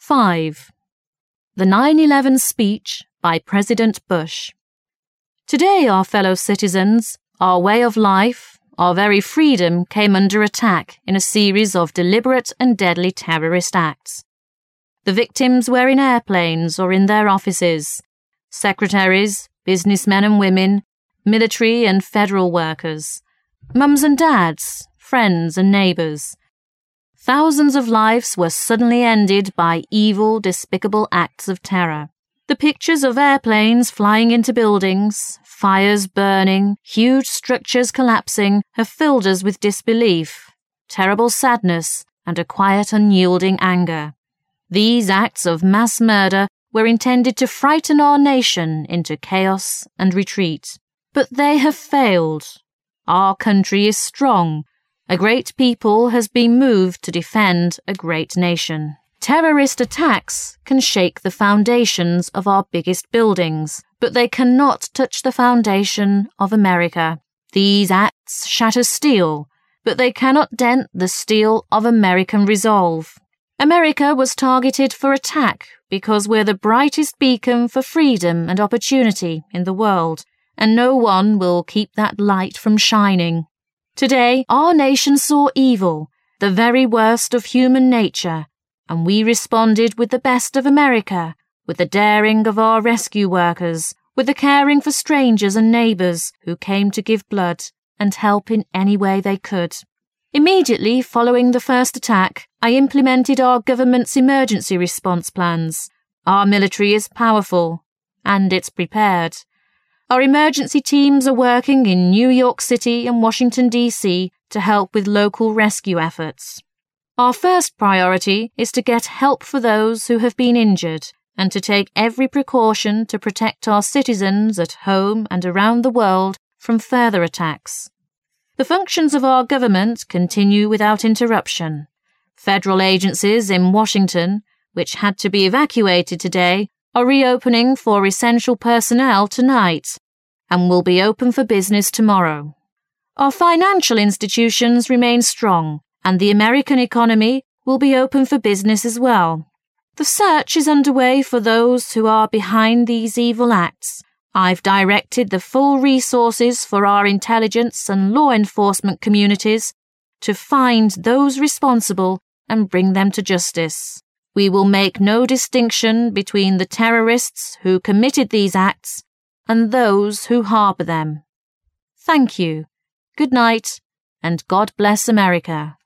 5. The 9/11 Speech by President Bush. Today, our fellow citizens, our way of life, our very freedom came under attack in a series of deliberate and deadly terrorist acts. The victims were in airplanes or in their offices, secretaries, businessmen and women, military and federal workers, mums and dads, friends and neighbours. Thousands of lives were suddenly ended by evil, despicable acts of terror. The pictures of airplanes flying into buildings, fires burning, huge structures collapsing have filled us with disbelief, terrible sadness, and a quiet, unyielding anger. These acts of mass murder were intended to frighten our nation into chaos and retreat. But they have failed. Our country is strong. A great people has been moved to defend a great nation. Terrorist attacks can shake the foundations of our biggest buildings, but they cannot touch the foundation of America. These acts shatter steel, but they cannot dent the steel of American resolve. America was targeted for attack because we're the brightest beacon for freedom and opportunity in the world, and no one will keep that light from shining. Today, our nation saw evil, the very worst of human nature, and we responded with the best of America, with the daring of our rescue workers, with the caring for strangers and neighbours who came to give blood and help in any way they could. Immediately following the first attack, I implemented our government's emergency response plans. Our military is powerful, and it's prepared. Our emergency teams are working in New York City and Washington, D.C. to help with local rescue efforts. Our first priority is to get help for those who have been injured and to take every precaution to protect our citizens at home and around the world from further attacks. The functions of our government continue without interruption. Federal agencies in Washington, which had to be evacuated today, are reopening for essential personnel tonight and will be open for business tomorrow. Our financial institutions remain strong, and the American economy will be open for business as well. The search is underway for those who are behind these evil acts. I've directed the full resources for our intelligence and law enforcement communities to find those responsible and bring them to justice. We will make no distinction between the terrorists who committed these acts and those who harbour them. Thank you. Good night, and God bless America.